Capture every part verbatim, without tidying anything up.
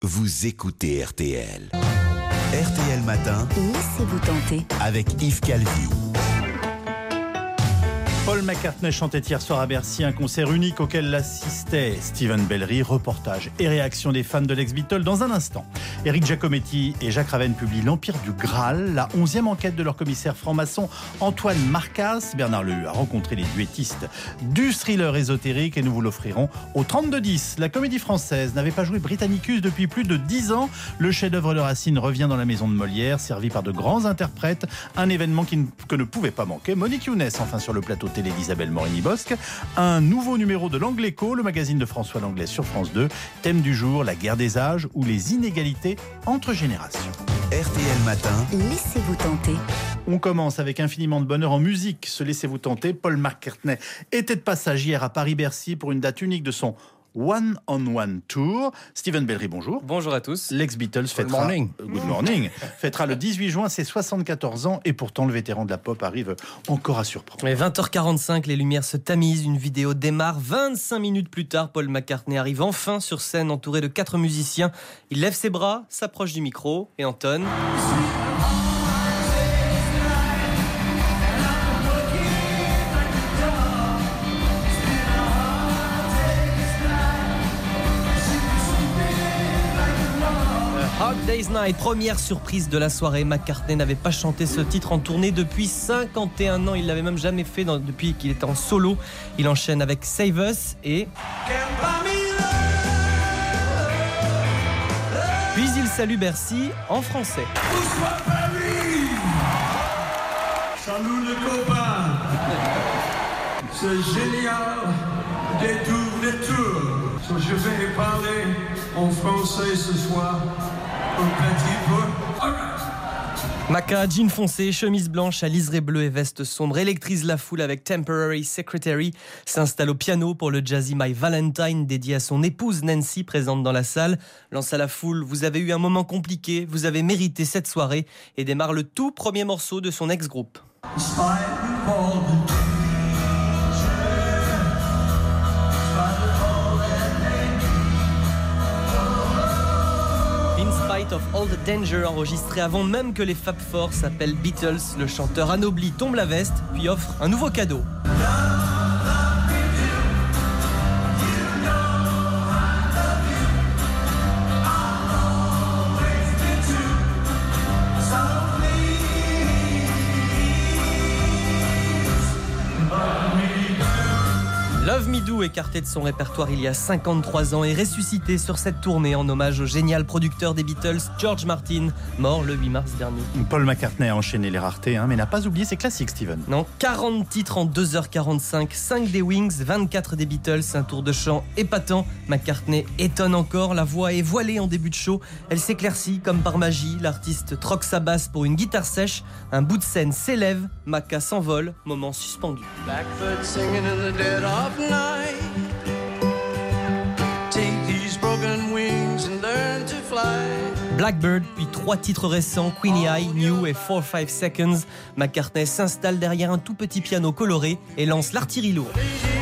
Vous écoutez R T L. R T L Matin. Laissez-vous tenter. Avec Yves Calvi. Paul McCartney chantait hier soir à Bercy un concert unique auquel assistait Stephen Bellery. Reportage et réaction des fans de l'ex-Beatle dans un instant. Éric Giacometti et Jacques Raven publient L'Empire du Graal, la onzième enquête de leur commissaire franc-maçon Antoine Marcas. Bernard Lehu a rencontré les duettistes du thriller ésotérique et nous vous l'offrirons au trente-deux dix. La comédie française n'avait pas joué Britannicus depuis plus de dix ans. Le chef-d'œuvre de Racine revient dans la maison de Molière, servi par de grands interprètes. Un événement qui ne, que ne pouvait pas manquer. Monique Younes, enfin sur le plateau télé d'Isabelle Morini-Bosque. Un nouveau numéro de l'Angléco, le magazine de François Langlais sur France deux. Thème du jour, la guerre des âges ou les inégalités entre générations. R T L Matin. Laissez-vous tenter. On commence avec infiniment de bonheur en musique. Se laissez-vous tenter. Paul McCartney était de passage hier à Paris-Bercy pour une date unique de son One on One Tour. Stephen Bellery, bonjour. Bonjour à tous. L'ex-Beatles fêtera, morning. Good morning, fêtera le dix-huit juin ses soixante-quatorze ans et pourtant le vétéran de la pop arrive encore à surprendre. Mais vingt heures quarante-cinq, les lumières se tamisent, une vidéo démarre. vingt-cinq minutes plus tard, Paul McCartney arrive enfin sur scène entouré de quatre musiciens. Il lève ses bras, s'approche du micro et entonne. Hard Day's Night, première surprise de la soirée. McCartney n'avait pas chanté ce titre en tournée depuis cinquante et un ans. Il l'avait même jamais fait dans, depuis qu'il était en solo. Il enchaîne avec Save Us et... Puis il salue Bercy en français. Bonsoir Paris. Salut les copains. C'est génial. Des tours, des tours. So, je vais parler en français ce soir. Un petit peu. All right. Maca, jean foncé, chemise blanche à liseré bleu et veste sombre, électrise la foule avec Temporary Secretary, s'installe au piano pour le Jazzy My Valentine dédié à son épouse Nancy présente dans la salle, lance à la foule, vous avez eu un moment compliqué, vous avez mérité cette soirée et démarre le tout premier morceau de son ex-groupe. Of All the Danger, enregistré avant même que les Fab Four s'appellent Beatles, le chanteur anobli tombe la veste puis offre un nouveau cadeau. Love Me Do, écarté de son répertoire il y a cinquante-trois ans, est ressuscité sur cette tournée en hommage au génial producteur des Beatles, George Martin, mort le huit mars dernier. Paul McCartney a enchaîné les raretés, hein, mais n'a pas oublié ses classiques, Steven. Non, quarante titres en deux heures quarante-cinq, cinq des Wings, vingt-quatre des Beatles, un tour de chant épatant. McCartney étonne encore, la voix est voilée en début de show, elle s'éclaircit comme par magie, l'artiste troque sa basse pour une guitare sèche, un bout de scène s'élève, Maca s'envole, moment suspendu. Blackbird singing in the dead of night. Take these broken wings and learn to fly. Blackbird, puis trois titres récents, Queenie Eye, New et four five seconds. McCartney s'installe derrière un tout petit piano coloré et lance l'artillerie lourde.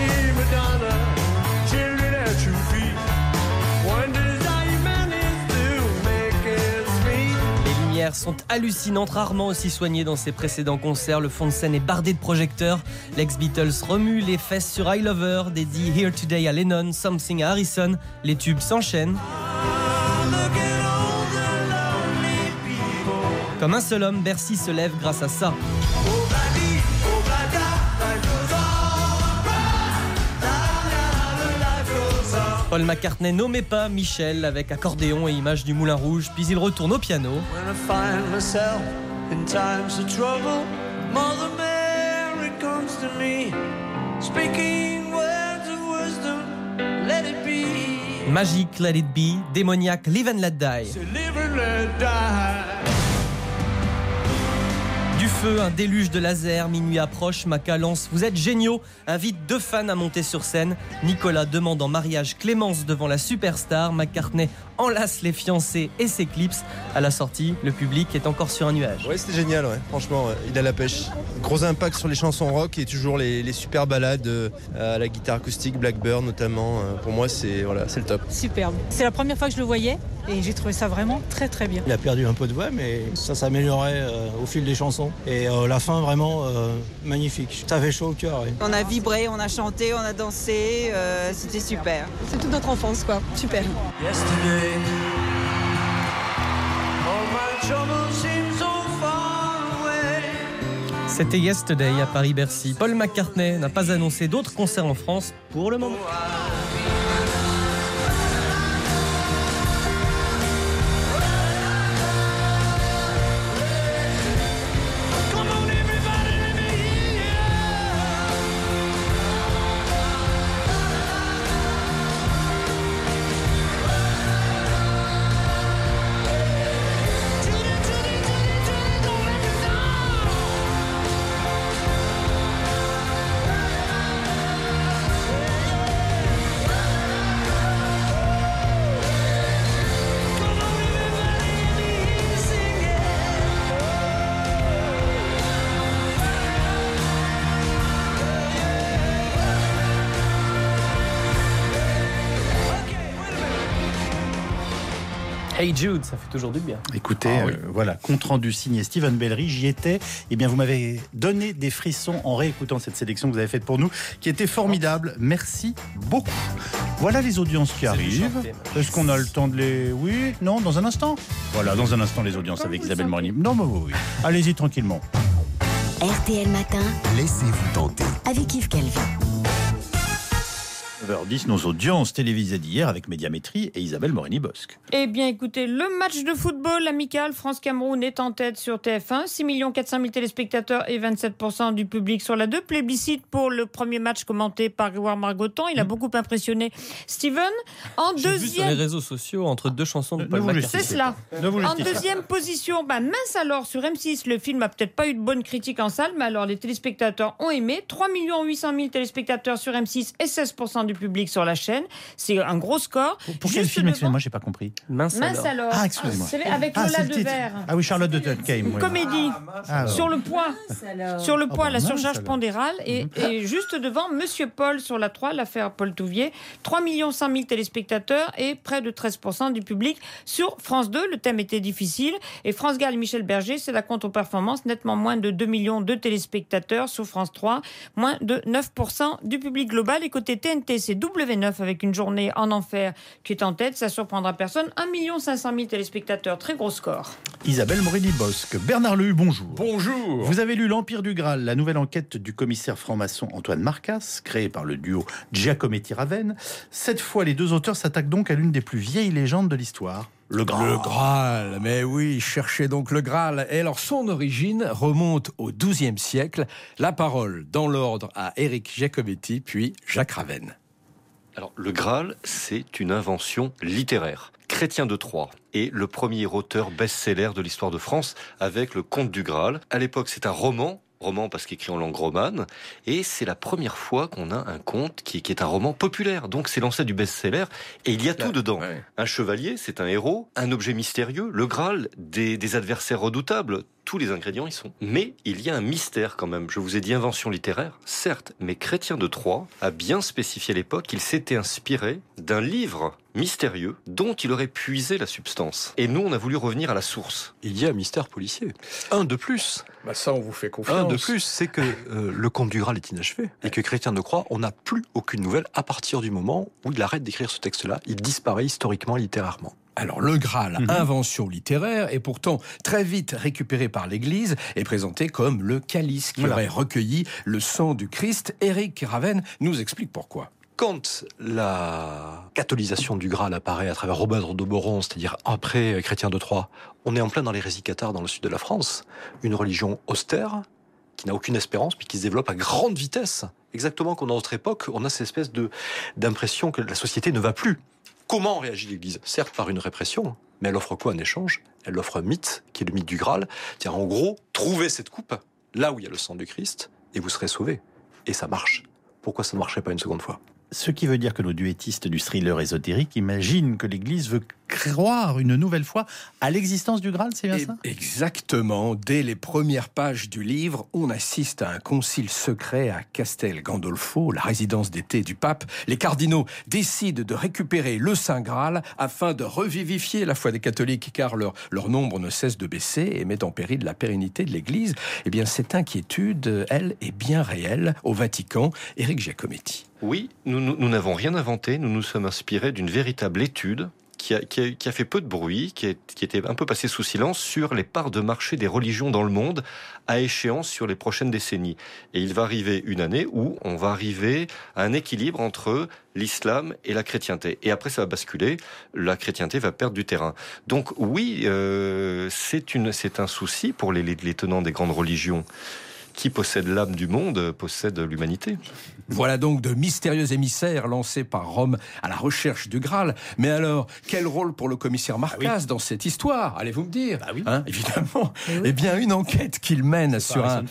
Les lumières sont hallucinantes, rarement aussi soignées dans ses précédents concerts. Le fond de scène est bardé de projecteurs. L'ex-Beatles remue les fesses sur I Love Her, dédie Here Today à Lennon, Something à Harrison. Les tubes s'enchaînent. Comme un seul homme, Bercy se lève grâce à ça. Paul McCartney nommait pas Michel avec accordéon et image du Moulin Rouge, puis il retourne au piano. Magique, Let It Be, démoniaque, Live and Let Die. Du feu, un déluge de laser, minuit approche, Maca lance « Vous êtes géniaux !» invite deux fans à monter sur scène. Nicolas demande en mariage Clémence devant la superstar. McCartney enlace les fiancés et s'éclipse. À la sortie, le public est encore sur un nuage. Ouais, c'était génial, ouais. Franchement, ouais. Il a la pêche. Gros impact sur les chansons rock et toujours les, les super balades euh, à la guitare acoustique, Blackbird notamment. Euh, pour moi, c'est, voilà, c'est le top. Superbe. C'est la première fois que je le voyais et j'ai trouvé ça vraiment très très bien. Il a perdu un peu de voix, mais ça s'améliorait euh, au fil des chansons. Et euh, la fin, vraiment euh, magnifique. Ça fait chaud au cœur. Ouais. On a vibré, on a chanté, on a dansé, euh, c'était super. C'est toute notre enfance, quoi. Super. Yesterday, all my troubles seem so far away. C'était Yesterday à Paris-Bercy. Paul McCartney n'a pas annoncé d'autres concerts en France pour le moment. Hey Jude, ça fait toujours du bien. Écoutez, Ah, oui. euh, voilà, compte rendu signé Steven Bellery, j'y étais. Eh bien, vous m'avez donné des frissons en réécoutant cette sélection que vous avez faite pour nous, qui était formidable. Merci beaucoup. Voilà les audiences qui arrivent. Est-ce qu'on a le temps de les... Oui, non, dans un instant. Voilà, dans un instant, les audiences avec Isabelle Morini. Non, mais oui, oui. Allez-y tranquillement. R T L Matin, Laissez-vous tenter. avec Yves Calvi. neuf heures dix, nos audiences télévisées d'hier avec Médiamétrie et Isabelle Morini-Bosque. Eh bien, écoutez, le match de football amical France-Cameroun est en tête sur T F un. six millions quatre cent mille téléspectateurs et vingt-sept pour cent du public sur la deux. Plébiscite pour le premier match commenté par Grégoire Margoton. Il a beaucoup impressionné Steven. En J'ai vu sur les deuxième... réseaux sociaux entre deux chansons de Ne Paul vous McCartney. C'est cela. Ne vous En justifiez pas. deuxième position, bah mince alors, sur M six, le film a peut-être pas eu de bonne critique en salle, mais alors les téléspectateurs ont aimé. trois millions huit cent mille téléspectateurs sur M six et seize pour cent du public sur la chaîne. C'est un gros score. Pour quel Juste film, devant- excusez-moi, j'ai pas compris. Mince, Mince alors. alors. Ah, excusez-moi. C'est avec Ah, Lola c'est le titre. Devers. Ah oui, Charlotte de Tutcame. Oui. Comédie. Ah, Sur le poids. Sur le poids, bah, la mince, surcharge alors. pondérale. Et, et juste devant, Monsieur Paul sur la trois, l'affaire Paul Touvier. trois millions cent mille téléspectateurs et près de treize pour cent du public. Sur France deux, le thème était difficile. Et France Gall et Michel Berger, c'est la contre-performance. Nettement moins de deux millions de téléspectateurs. Sur France trois, moins de neuf pour cent du public global. Et côté T N T, c'est W neuf avec une journée en enfer qui est en tête. Ça surprendra personne. un million cinq cent mille téléspectateurs. Très gros score. Isabelle Morini-Bosque. Bernard Lehu, bonjour. Bonjour. Vous avez lu L'Empire du Graal, la nouvelle enquête du commissaire franc-maçon Antoine Marcas, créée par le duo Giacometti-Raven. Cette fois, les deux auteurs s'attaquent donc à l'une des plus vieilles légendes de l'histoire. Le Graal. Le Graal, mais oui, cherchez donc le Graal. Et alors, son origine remonte au douzième siècle. La parole, dans l'ordre, à Éric Giacometti, puis Jacques Ravenne. Alors, le Graal, c'est une invention littéraire. Chrétien de Troyes est le premier auteur best-seller de l'histoire de France avec le Conte du Graal. À l'époque, c'est un roman. Roman parce qu'écrit en langue romane, et c'est la première fois qu'on a un conte qui, qui est un roman populaire. Donc c'est l'ancêtre du best-seller, et il y a tout dedans. Ouais. Un chevalier, c'est un héros, un objet mystérieux, le Graal, des, des adversaires redoutables. Tous les ingrédients y sont. Mais il y a un mystère quand même. Je vous ai dit invention littéraire, certes, mais Chrétien de Troyes a bien spécifié à l'époque qu'il s'était inspiré d'un livre mystérieux dont il aurait puisé la substance. Et nous, on a voulu revenir à la source. Il y a un mystère policier. Un de plus. Bah ça, on vous fait confiance. Un de plus, c'est que euh, le conte du Graal est inachevé et que Chrétien de Troyes, on n'a plus aucune nouvelle à partir du moment où il arrête d'écrire ce texte-là. Il disparaît historiquement, littérairement. Alors, le Graal, Mhm. invention littéraire, et pourtant très vite récupéré par l'Église, est présenté comme le calice qui Voilà. aurait recueilli le sang du Christ. Éric Ravenne nous explique pourquoi. Quand la catholisation du Graal apparaît à travers Robert de Boron, c'est-à-dire après Chrétien de Troyes, on est en plein dans l'hérésie cathare dans le sud de la France, une religion austère, qui n'a aucune espérance, puis qui se développe à grande vitesse. Exactement comme dans notre époque, on a cette espèce de, d'impression que la société ne va plus. Comment réagit l'Église ? Certes par une répression, mais elle offre quoi en échange ? Elle offre un mythe, qui est le mythe du Graal. C'est-à-dire en gros, trouvez cette coupe, là où il y a le sang du Christ, et vous serez sauvés. Et ça marche. Pourquoi ça ne marcherait pas une seconde fois ? Ce qui veut dire que nos duettistes du thriller ésotérique imaginent que l'Église veut croire une nouvelle fois à l'existence du Graal, c'est bien Et ça? Exactement. Dès les premières pages du livre, on assiste à un concile secret à Castel Gandolfo, la résidence d'été du pape. Les cardinaux décident de récupérer le Saint Graal afin de revivifier la foi des catholiques, car leur, leur nombre ne cesse de baisser et met en péril la pérennité de l'Église. Eh bien, cette inquiétude, elle, est bien réelle au Vatican. Éric Giacometti. Oui, nous nous, nous n'avons rien inventé, nous nous sommes inspirés d'une véritable étude qui a, qui a, qui a fait peu de bruit, qui, est, qui était un peu passée sous silence sur les parts de marché des religions dans le monde à échéance sur les prochaines décennies. Et il va arriver une année où on va arriver à un équilibre entre l'islam et la chrétienté. Et après, ça va basculer, la chrétienté va perdre du terrain. Donc oui, euh, c'est, une, c'est un souci pour les, les, les tenants des grandes religions. Qui possède l'âme du monde, possède l'humanité. Voilà donc de mystérieux émissaires lancés par Rome à la recherche du Graal. Mais alors, quel rôle pour le commissaire Marcasse ah oui. dans cette histoire? Allez-vous me dire? Ah oui. Hein, évidemment. Eh, oui. Eh bien, une enquête qu'il mène sur un...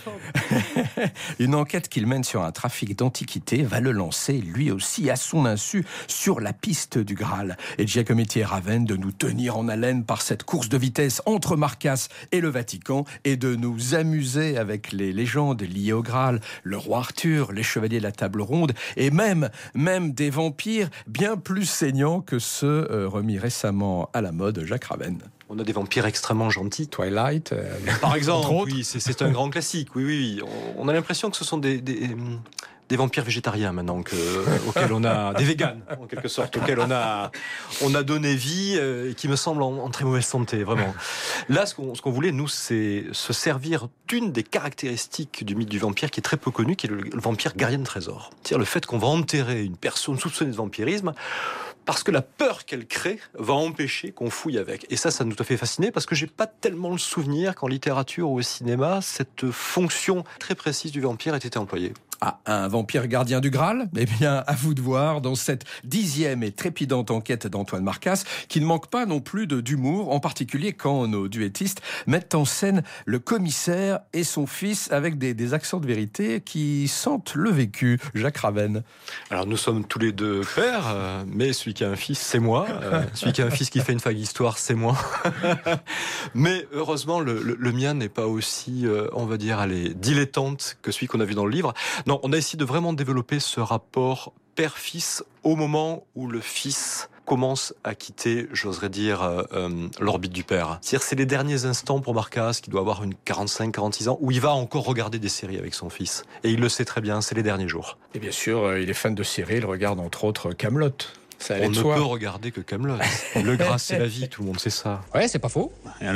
une enquête qu'il mène sur un trafic d'antiquités va le lancer, lui aussi, à son insu, sur la piste du Graal. Et Giacometti et Ravenne de nous tenir en haleine par cette course de vitesse entre Marcasse et le Vatican et de nous amuser avec les légendes liées au Graal, le roi Arthur, les chevaliers de la table ronde et même, même des vampires bien plus saignants que ceux euh, remis récemment à la mode, Jacques Ravenne. On a des vampires extrêmement gentils. Twilight, euh, par exemple. Oui, c'est, c'est un grand classique. Oui, oui, oui. On a l'impression que ce sont des... des... des vampires végétariens maintenant que, auxquels on a des véganes en quelque sorte auxquels on a on a donné vie euh, et qui me semblent en, en très mauvaise santé vraiment. Là ce qu'on ce qu'on voulait nous c'est se servir d'une des caractéristiques du mythe du vampire qui est très peu connue, qui est le, le vampire gardien de trésors. C'est-à-dire le fait qu'on va enterrer une personne soupçonnée de vampirisme parce que la peur qu'elle crée va empêcher qu'on fouille avec. Et ça, ça nous a fait fasciner parce que j'ai pas tellement le souvenir qu'en littérature ou au cinéma, cette fonction très précise du vampire ait été employée. Ah, un vampire gardien du Graal? Eh bien, à vous de voir dans cette dixième et trépidante enquête d'Antoine Marcasse, qui ne manque pas non plus de, d'humour, en particulier quand nos duettistes mettent en scène le commissaire et son fils avec des, des accents de vérité qui sentent le vécu. Jacques Ravenne. Alors, nous sommes tous les deux pères, euh, mais celui qui a un fils, c'est moi. Euh, celui qui a un fils qui fait une fac d'histoire, c'est moi. Mais heureusement, le, le, le mien n'est pas aussi, euh, on va dire, allez, dilettante que celui qu'on a vu dans le livre. Non, on a essayé de vraiment développer ce rapport père-fils au moment où le fils commence à quitter, j'oserais dire, euh, euh, l'orbite du père. C'est-à-dire c'est les derniers instants pour Marcasse, qui doit avoir une quarante-cinq quarante-six ans, où il va encore regarder des séries avec son fils. Et il le sait très bien, c'est les derniers jours. Et bien sûr, euh, il est fan de séries, il regarde entre autres Kaamelott. Ça on ne soi. peut regarder que Kaamelott. Le gras, c'est la vie, tout le monde sait ça. Ouais, c'est pas faux. Et alors ?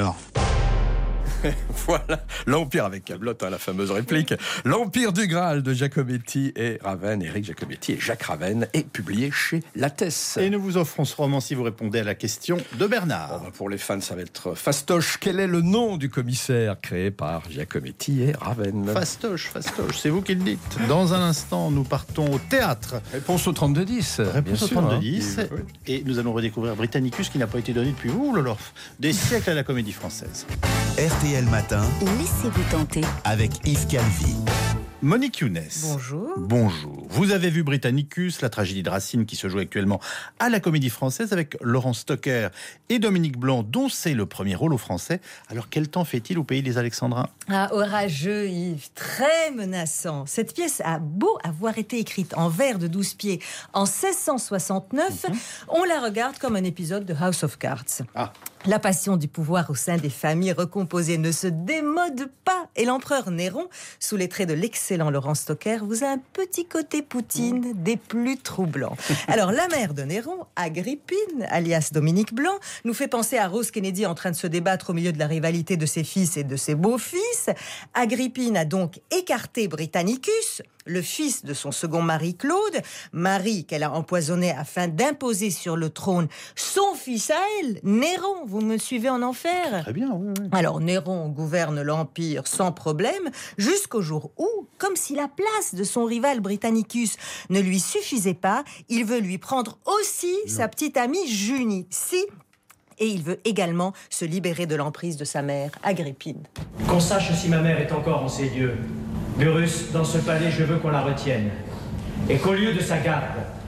Voilà, l'Empire avec Kaamelott, hein, la fameuse réplique. L'Empire du Graal de Giacometti et Ravenne, Éric Giacometti et Jacques Ravenne, est publié chez Lattès. Et nous vous offrons ce roman si vous répondez à la question de Bernard. Bon, bah pour les fans, ça va être fastoche. Quel est le nom du commissaire créé par Giacometti et Ravenne? Fastoche, fastoche, c'est vous qui le dites. Dans un instant, nous partons au théâtre. Réponse au trente-deux dix. Réponse au trente-deux dix. Hein. Et nous allons redécouvrir Britannicus qui n'a pas été donné depuis vous, Lolof, des siècles à la Comédie Française. R T L Matin. Laissez-vous tenter. Avec Yves Calvi. Monique Younes. Bonjour. Bonjour. Vous avez vu Britannicus, la tragédie de Racine qui se joue actuellement à la Comédie Française avec Laurent Stocker et Dominique Blanc, dont c'est le premier rôle au français. Alors quel temps fait-il au pays des Alexandrins? Ah, orageux, Yves, très menaçant. Cette pièce a beau avoir été écrite en vers de douze pieds en seize cent soixante-neuf, mm-hmm. on la regarde comme un épisode de House of Cards. Ah. La passion du pouvoir au sein des familles recomposées ne se démode pas et l'empereur Néron, sous les traits de l'excellent Laurent Stocker, vous a un petit côté Poutine des plus troublants. Alors la mère de Néron, Agrippine, alias Dominique Blanc, nous fait penser à Rose Kennedy en train de se débattre au milieu de la rivalité de ses fils et de ses beaux-fils. Agrippine a donc écarté Britannicus, le fils de son second mari Claude, mari qu'elle a empoisonné afin d'imposer sur le trône son fils à elle, Néron. Vous me suivez en enfer? Très bien, oui, oui. Alors Néron gouverne l'Empire sans problème, jusqu'au jour où, comme si la place de son rival Britannicus ne lui suffisait pas, il veut lui prendre aussi non. sa petite amie Junie. Si, et il veut également se libérer de l'emprise de sa mère, Agrippine. Qu'on sache si ma mère est encore en ces lieux. Burrus, dans ce palais, je veux qu'on la retienne. Et qu'au lieu de sa garde,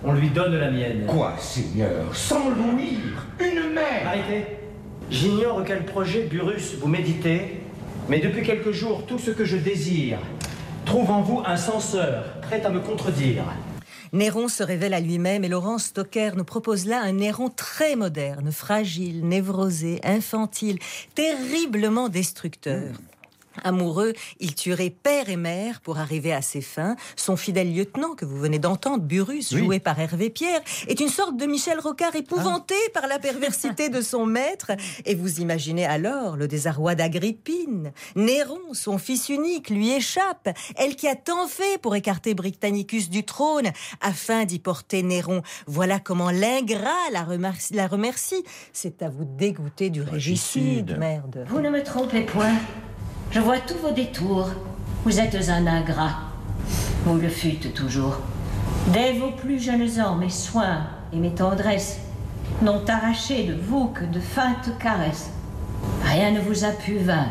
On lui donne la mienne. Quoi, Seigneur? Sans l'ouïr, une mère! Arrêtez. J'ignore quel projet, Burrus, vous méditez, mais depuis quelques jours, tout ce que je désire trouve en vous un censeur, prêt à me contredire. Néron se révèle à lui-même et Laurence Stocker nous propose là un Néron très moderne, fragile, névrosé, infantile, terriblement destructeur. Amoureux, il tuerait père et mère pour arriver à ses fins. Son fidèle lieutenant, que vous venez d'entendre, Burrus, oui. joué par Hervé Pierre, est une sorte de Michel Rocard épouvanté ah. par la perversité de son maître. Et vous imaginez alors le désarroi d'Agrippine. Néron, son fils unique, lui échappe. Elle qui a tant fait pour écarter Britannicus du trône, afin d'y porter Néron. Voilà comment l'ingrat la remercie. La remercie. C'est à vous dégoûter du régicide, merde. Vous ne me trompez point. Je vois tous vos détours. Vous êtes un ingrat. Vous le fûtes toujours. Dès vos plus jeunes ans, mes soins et mes tendresses n'ont arraché de vous que de feintes caresses. Rien ne vous a pu vaincre.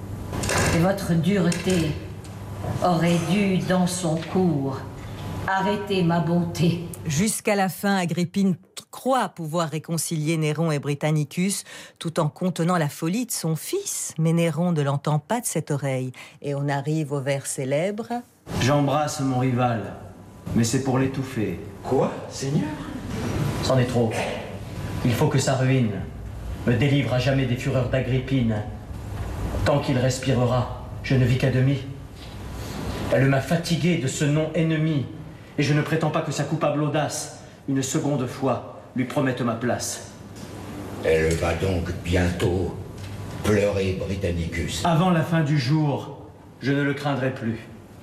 Et votre dureté aurait dû, dans son cours, arrêter ma bonté. Jusqu'à la fin, Agrippine croit pouvoir réconcilier Néron et Britannicus tout en contenant la folie de son fils. Mais Néron ne l'entend pas de cette oreille. Et on arrive au vers célèbre. J'embrasse mon rival, mais c'est pour l'étouffer. Quoi, Seigneur? C'en est trop. Il faut que sa ruine me délivre à jamais des fureurs d'Agrippine. Tant qu'il respirera, je ne vis qu'à demi. Elle m'a fatigué de ce nom ennemi. Et je ne prétends pas que sa coupable audace, une seconde fois, lui promette ma place. Elle va donc bientôt pleurer Britannicus. Avant la fin du jour, je ne le craindrai plus.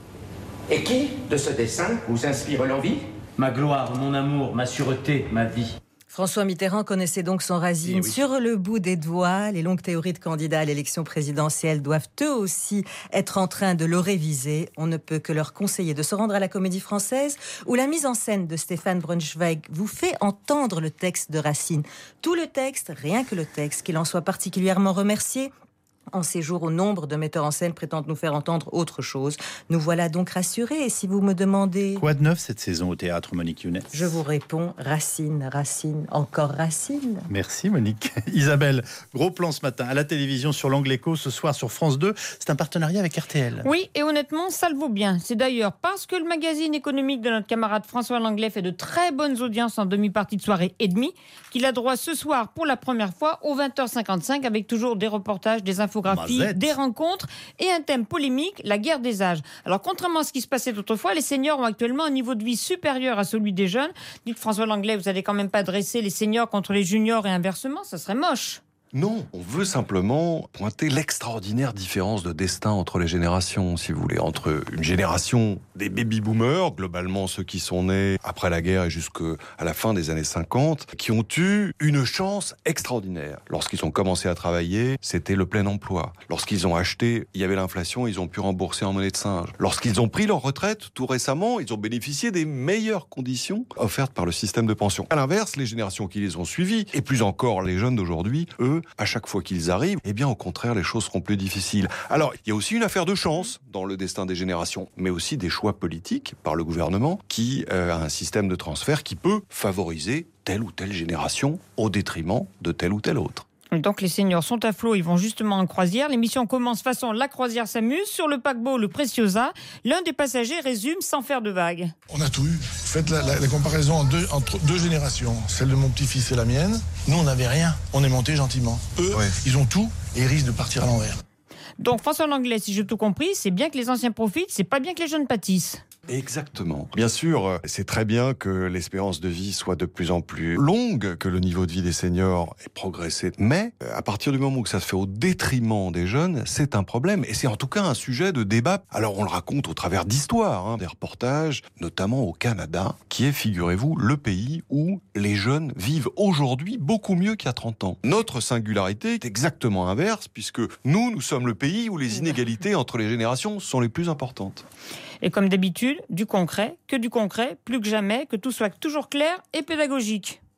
Et qui, de ce dessein, vous inspire l'envie? Ma gloire, mon amour, ma sûreté, ma vie. François Mitterrand connaissait donc son Racine oui. sur le bout des doigts. Les longues théories de candidats à l'élection présidentielle doivent eux aussi être en train de le réviser. On ne peut que leur conseiller de se rendre à la Comédie Française où la mise en scène de Stéphane Braunschweig vous fait entendre le texte de Racine. Tout le texte, rien que le texte, qu'il en soit particulièrement remercié. En ces jours où nombre de metteurs en scène prétendent nous faire entendre autre chose. Nous voilà donc rassurés. Et si vous me demandez... Quoi de neuf cette saison au théâtre, Monique Younes? Je vous réponds, Racine, Racine, encore Racine. Merci Monique. Isabelle, gros plan ce matin à la télévision sur l'Angle Écho, ce soir sur France deux. C'est un partenariat avec R T L. Oui, et honnêtement, ça le vaut bien. C'est d'ailleurs parce que le magazine économique de notre camarade François Langlais fait de très bonnes audiences en demi-partie de soirée et demie qu'il a droit ce soir pour la première fois aux vingt heures cinquante-cinq avec toujours des reportages, des infographies, Mazette. Des rencontres et un thème polémique, la guerre des âges. Alors contrairement à ce qui se passait autrefois, les seniors ont actuellement un niveau de vie supérieur à celui des jeunes. Dites François Langlais, vous n'allez quand même pas dresser les seniors contre les juniors et inversement, ça serait moche. Non, on veut simplement pointer l'extraordinaire différence de destin entre les générations, si vous voulez, entre une génération des baby-boomers, globalement ceux qui sont nés après la guerre et jusqu'à la fin des années cinquante, qui ont eu une chance extraordinaire. Lorsqu'ils ont commencé à travailler, c'était le plein emploi. Lorsqu'ils ont acheté, il y avait l'inflation, ils ont pu rembourser en monnaie de singe. Lorsqu'ils ont pris leur retraite, tout récemment, ils ont bénéficié des meilleures conditions offertes par le système de pension. À l'inverse, les générations qui les ont suivies, et plus encore les jeunes d'aujourd'hui, eux, à chaque fois qu'ils arrivent, eh bien, au contraire, les choses seront plus difficiles. Alors, il y a aussi une affaire de chance dans le destin des générations, mais aussi des choix politiques par le gouvernement qui euh, a un système de transfert qui peut favoriser telle ou telle génération au détriment de telle ou telle autre. Donc les seniors sont à flot, ils vont justement en croisière. L'émission commence façon La croisière s'amuse. Sur le paquebot Le Preciosa, l'un des passagers résume sans faire de vagues. On a tout eu. Faites la, la, la comparaison en deux, entre deux générations, celle de mon petit-fils et la mienne. Nous, on n'avait rien. On est monté gentiment. Eux, ouais. Ils ont tout et ils risquent de partir à l'envers. Donc François Langlais, si j'ai tout compris, c'est bien que les anciens profitent, c'est pas bien que les jeunes pâtissent. Exactement. Bien sûr, c'est très bien que l'espérance de vie soit de plus en plus longue, que le niveau de vie des seniors ait progressé. Mais à partir du moment où ça se fait au détriment des jeunes, c'est un problème. Et c'est en tout cas un sujet de débat. Alors on le raconte au travers d'histoires, hein, des reportages, notamment au Canada, qui est, figurez-vous, le pays où les jeunes vivent aujourd'hui beaucoup mieux qu'il y a trente ans. Notre singularité est exactement inverse, puisque nous, nous sommes le pays où les inégalités entre les générations sont les plus importantes. Et comme d'habitude, du concret, que du concret, plus que jamais, que tout soit toujours clair et pédagogique.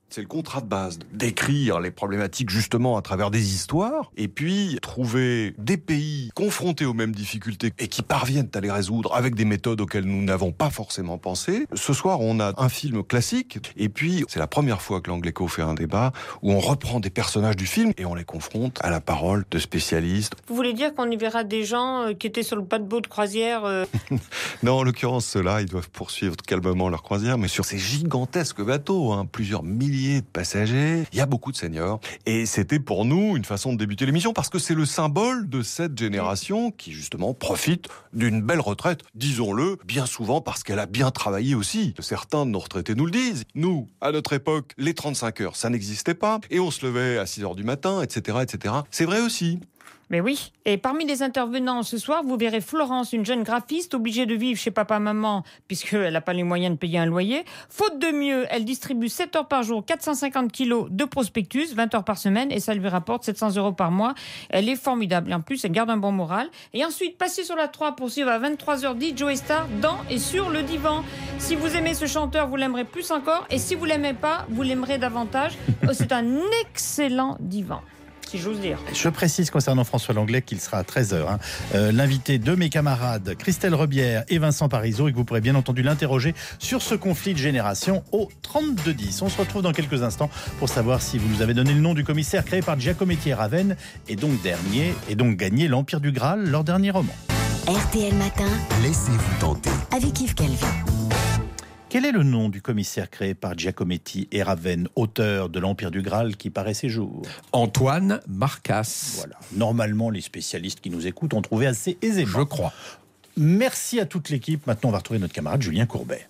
C'est le contrat de base, d'écrire les problématiques justement à travers des histoires, et puis trouver des pays confrontés aux mêmes difficultés et qui parviennent à les résoudre avec des méthodes auxquelles nous n'avons pas forcément pensé. Ce soir, on a un film classique, et puis c'est la première fois que l'Angleco fait un débat où on reprend des personnages du film et on les confronte à la parole de spécialistes. Vous voulez dire qu'on y verra des gens qui étaient sur le paquebot de croisière euh... Non, en l'occurrence, ceux-là, ils doivent poursuivre calmement leur croisière, mais sur ces gigantesques bateaux, hein, plusieurs milliers de passagers, il y a beaucoup de seniors. Et c'était pour nous une façon de débuter l'émission parce que c'est le symbole de cette génération qui justement profite d'une belle retraite, disons-le, bien souvent parce qu'elle a bien travaillé aussi. Certains de nos retraités nous le disent. Nous, à notre époque, les trente-cinq heures, ça n'existait pas. Et on se levait à six heures du matin, et cetera, et cetera. C'est vrai aussi. Mais oui, et parmi les intervenants ce soir, vous verrez Florence, une jeune graphiste obligée de vivre chez papa-maman puisqu'elle n'a pas les moyens de payer un loyer. Faute de mieux, elle distribue sept heures par jour, quatre cent cinquante kilos de prospectus, vingt heures par semaine, et ça lui rapporte sept cents euros par mois. Elle est formidable et en plus, elle garde un bon moral. Et ensuite, passez sur la trois pour suivre à vingt-trois heures dix Joey Star dans et sur le divan. Si vous aimez ce chanteur, vous l'aimerez plus encore, et si vous l'aimez pas, vous l'aimerez davantage. C'est un excellent divan. Si j'ose dire. Je précise concernant François Langlais qu'il sera à treize heures. Hein. Euh, l'invité de mes camarades, Christelle Rebière et Vincent Parisot, et que vous pourrez bien entendu l'interroger sur ce conflit de génération au trente-deux dix. On se retrouve dans quelques instants pour savoir si vous nous avez donné le nom du commissaire créé par Giacometti et Ravenne, et donc dernier, et donc gagné l'Empire du Graal, leur dernier roman. R T L Matin. Laissez-vous tenter. Avec Yves Calvi. Quel est le nom du commissaire créé par Giacometti et Ravenne, auteur de l'Empire du Graal qui paraît ces jours? Antoine Marcas. Voilà. Normalement, les spécialistes qui nous écoutent ont trouvé assez aisément. Je crois. Merci à toute l'équipe. Maintenant, on va retrouver notre camarade Julien Courbet.